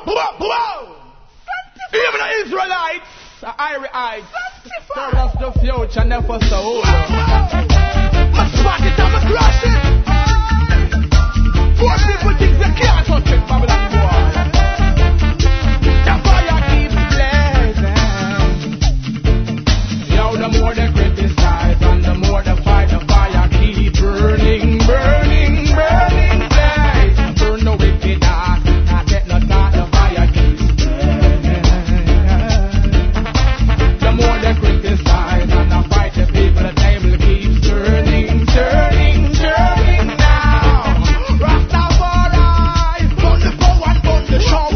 Even the Israelites, the Irites, tell us the future never so over. Let's smack it up and crush it.